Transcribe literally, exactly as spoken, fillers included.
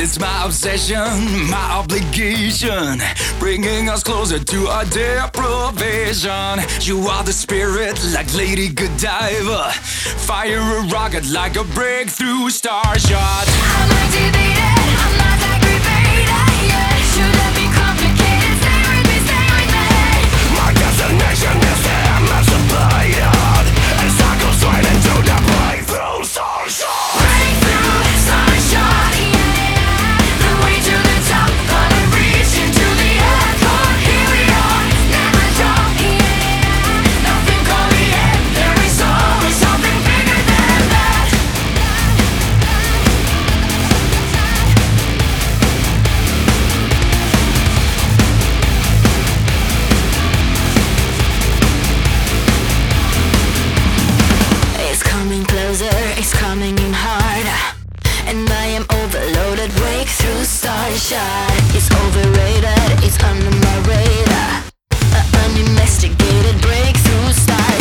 It's my obsession, my obligation, bringing us closer to our deprivation. You are the spirit like Lady Godiva. Fire a rocket like a breakthrough star shot. I'm activated, I'm not aggravated, yeah. Shouldn't be complicated, stay with me, stay with me. My destination is emancipated, and cycles right into the breakthrough star shot. Breakthrough star shot, yeah, yeah. The way to the top, gonna reach into the echo. Here we are, never drop, yeah, yeah. Nothing called the end, there is always something bigger than that. It's coming closer, it's coming in harder, and I am overloaded. Breakthrough star shot. It's overrated, it's under my radar. Uh, Uninvestigated breakthrough star